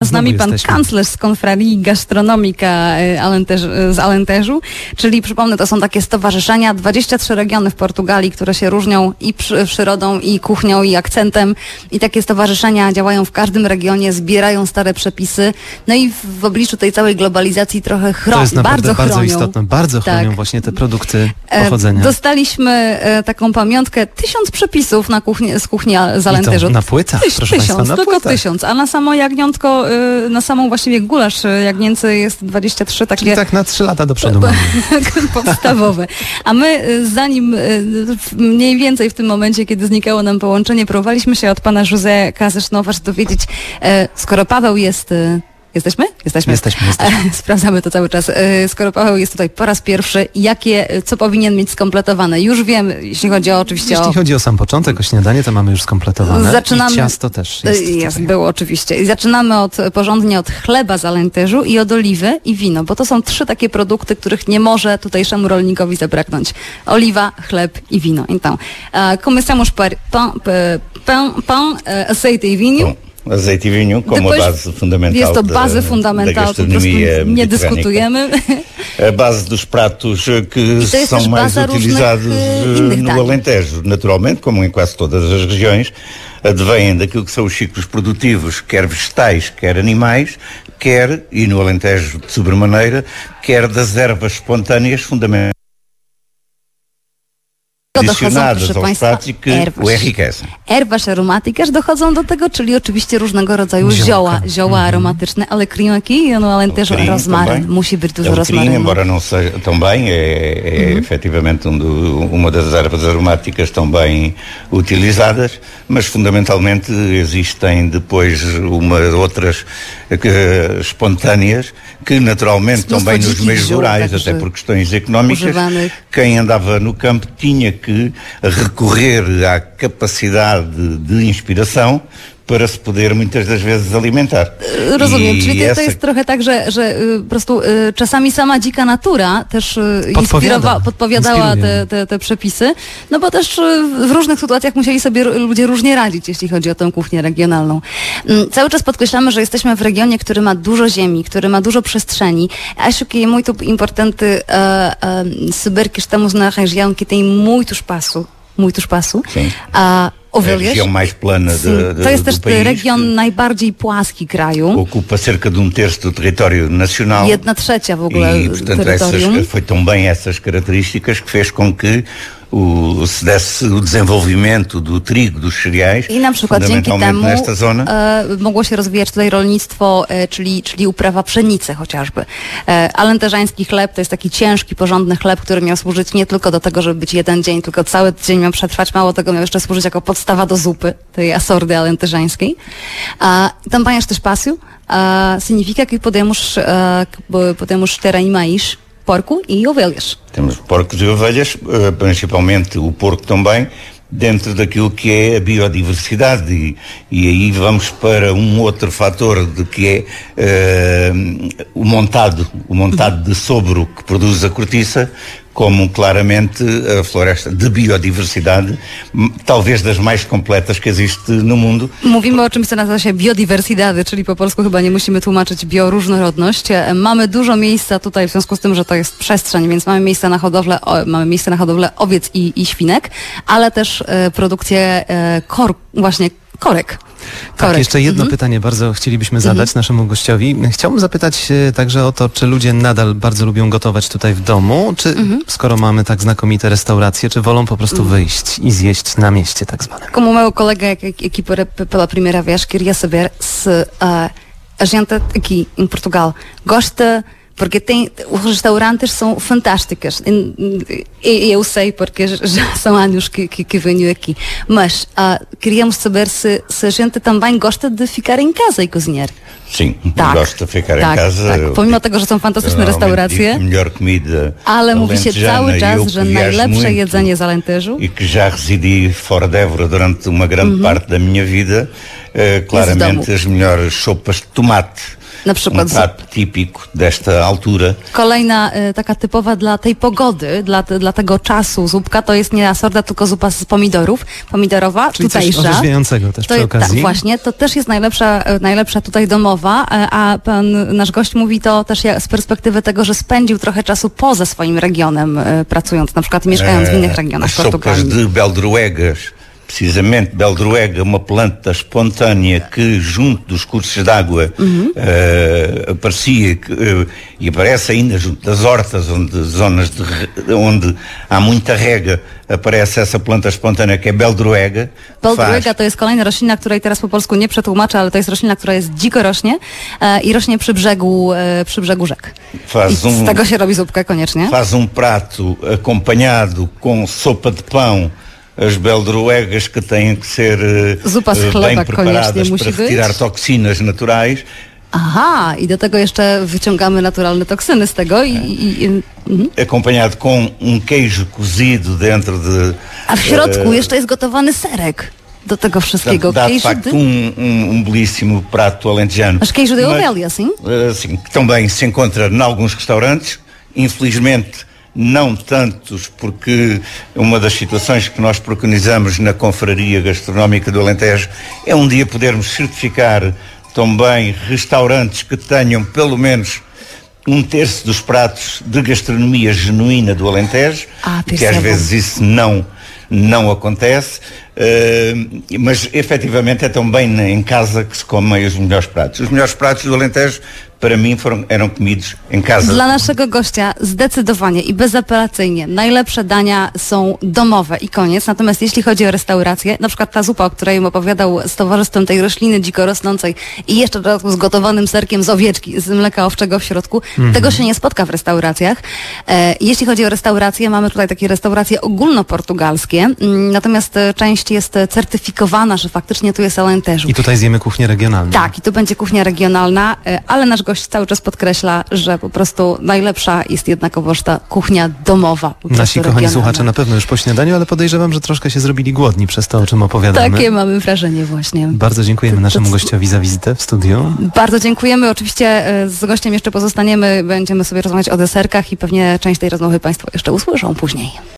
z nami pan kanclerz z Konfrarii Gastronomika z Alenteżu, czyli przypomnę, to są takie stowarzyszenia, 23 regiony w Portugalii, które się różnią i przyrodą, i kuchnią, i akcentem. I takie stowarzyszenia działają w każdym regionie, zbierają stare przepisy. No i w obliczu tej całej globalizacji trochę to jest naprawdę bardzo istotne. Bardzo chronią właśnie te produkty pochodzenia. Dostaliśmy taką pamiątkę 1000 przepisów z kuchni z Alenteżu. Na płytach, proszę Państwa, na tylko płytach. 1000, a na samo jagniątko, na samą właściwie gulasz jagnięcy jest 23 takie... Czyli tak na 3 lata do przodu mamy. Podstawowe. A my zanim mniej więcej w tym momencie, kiedy znikało nam połączenie, próbowaliśmy się od pana José Casas dowiedzieć, skoro Paweł jest... Jesteśmy. Sprawdzamy to cały czas. Skoro Paweł jest tutaj po raz pierwszy, co powinien mieć skompletowane? Już wiem, jeśli chodzi o sam początek, o śniadanie, to mamy już skompletowane. Zaczynamy, i ciasto też było oczywiście. I zaczynamy porządnie od chleba z Alenteżu i od oliwy i wino, bo to są 3 takie produkty, których nie może tutejszemu rolnikowi zabraknąć. Oliwa, chleb i wino. Então, começamos por pão, azeite e vinho. Azeite e vinho como base fundamental. Jest to bazę fundamentalną, po prostu nie dyskutujemy. A base dos pratos que são mais utilizados no Alentejo, naturalmente, como em quase todas as regiões, advêm daquilo que são os ciclos produtivos, quer vegetais, quer animais, quer, e no Alentejo de sobremaneira, quer das ervas espontâneas fundamentais. Dochodzą, proszę Państwa, erwas aromáticas dochodzą do tego, czyli oczywiście różnego rodzaju zioła aromatyczne, ale cream aqui no Alentejo rozmaryn, musi być dużo rozmarynu. Embora não seja também, é efetivamente uma das ervas aromáticas também utilizadas, mas fundamentalmente existem depois outras espontâneas que naturalmente também nos meios rurais, até por questões económicas, quem andava no campo tinha que recorrer à capacidade de inspiração para se poder muitas das vezes alimentar. Rozumiem, czyli to jest trochę tak, że po prostu czasami sama dzika natura też podpowiadała te przepisy, no bo też w różnych sytuacjach musieli sobie ludzie różnie radzić, jeśli chodzi o tę kuchnię regionalną. Cały czas podkreślamy, że jesteśmy w regionie, który ma dużo ziemi, który ma dużo przestrzeni. Acho que é muito importante saber que estamos na região que tem muito espaço. Sim. Ovelhas. A região mais plana to jest też do país, region najbardziej płaski kraju. Ocupa cerca de 1/3 do território nacional. 1/3 w ogóle e, portanto, terytorium. Foi também essas características que fez com que se desse o desenvolvimento do trigo, dos cereais. I na przykład dzięki temu mogło się rozwijać tutaj rolnictwo, czyli uprawa pszenicy chociażby. Alenteżański chleb to jest taki ciężki, porządny chleb, który miał służyć nie tylko do tego, żeby być jeden dzień, tylko cały dzień miał przetrwać. Mało tego, miał jeszcze służyć jako podstawa do zupy, tej asordy alenteżańskiej. Também este espaço significa que podemos ter animais, porco e ovelhas. Temos porcos e ovelhas, principalmente o porco também, dentro daquilo que é a biodiversidade e aí vamos para outro fator de que é o montado de sobro que produz a cortiça, como claramente a floresta de biodiversidade, talvez das mais completas que existe no mundo. Mówimy o czymś, co nazywa się biodiversidade, czyli po polsku chyba nie musimy tłumaczyć bioróżnorodność. Mamy dużo miejsca tutaj w związku z tym, że to jest przestrzeń, więc mamy miejsce na hodowlę owiec i świnek, ale też produkcję korek. Tak, jeszcze jedno pytanie bardzo chcielibyśmy zadać naszemu gościowi. Chciałbym zapytać także o to, czy ludzie nadal bardzo lubią gotować tutaj w domu, czy skoro mamy tak znakomite restauracje, czy wolą po prostu wyjść i zjeść na mieście tak zwanym. Como o meu colega aqui pela primeira vez queria saber se a gente aqui em Portugal gosta, porque os restaurantes são fantásticos. Eu sei porque já são anos que venho aqui. Mas queríamos saber se a gente também gosta de ficar em casa e cozinhar. Sim, gosto de ficar em casa. Tak. Pomimo tego, że są fantastyczne restauracje, ale mówi się cały czas, że najlepsze jedzenie z Alenteżu. E que já residi fora de Évora durante uma grande parte da minha vida, claramente as melhores sopas de tomate Na przykład prato típico desta altura. Kolejna taka typowa dla tej pogody, dla tego czasu zupka to jest nie asorda, tylko zupa z pomidorów, pomidorowa, czyli tutejsza. Coś orzeźwiającego też przy okazji. Tak, właśnie, to też jest najlepsza tutaj domowa, a nasz gość mówi to też z perspektywy tego, że spędził trochę czasu poza swoim regionem, pracując, na przykład mieszkając w innych regionach Portugalii. Sopas de beldroegas. Precisamente, beldroega, uma planta espontânea que junto dos cursos d'água aparecia e aparece ainda junto das hortas, zonas onde há muita rega, aparece essa planta espontânea que é beldroega. Beldroega to jest kolejna roślina, której teraz po polsku nie przetłumaczę, ale to jest roślina, która jest dziko rośnie i rośnie przy brzegu rzek. I z tego się robi zupkę koniecznie. Faz prato acompanhado com sopa de pão. As beldroegas que têm que ser bem preparadas para retirar toxinas naturais. Aha, i do tego jeszcze wyciągamy naturalne toksyny z tego acompanhado com queijo cozido dentro de... A w środku jeszcze jest gotowany serek do tego wszystkiego. Dá de facto belíssimo prato alentejano. Mas queijo de ovelha, sim? Sim, que também se encontra em alguns restaurantes. Infelizmente não tantos, porque uma das situações que nós preconizamos na Confraria Gastronómica do Alentejo é dia podermos certificar também restaurantes que tenham pelo menos 1/3 dos pratos de gastronomia genuína do Alentejo, que às vezes isso não acontece, mas efetivamente é também em casa que se comem os melhores pratos. Os melhores pratos do Alentejo para mim eram comidos em casa. Dla naszego gościa zdecydowanie i bezapelacyjnie najlepsze dania są domowe i koniec. Natomiast jeśli chodzi o restaurację, na przykład ta zupa, o której opowiadał z towarzystwem tej rośliny dziko rosnącej i jeszcze w dodatku z gotowanym serkiem z owieczki, z mleka owczego w środku, tego się nie spotka w restauracjach. Jeśli chodzi o restaurację, mamy tutaj takie restauracje ogólnoportugalskie, natomiast część jest certyfikowana, że faktycznie tu jest Alentejo. I tutaj zjemy kuchnię regionalną. Tak, i tu będzie kuchnia regionalna, ale nasz gość cały czas podkreśla, że po prostu najlepsza jest jednakowoż ta kuchnia domowa. Nasi kochani słuchacze na pewno już po śniadaniu, ale podejrzewam, że troszkę się zrobili głodni przez to, o czym opowiadamy. Takie mamy wrażenie właśnie. Bardzo dziękujemy naszemu gościowi za wizytę w studiu. Bardzo dziękujemy. Oczywiście z gościem jeszcze pozostaniemy. Będziemy sobie rozmawiać o deserkach i pewnie część tej rozmowy Państwo jeszcze usłyszą później.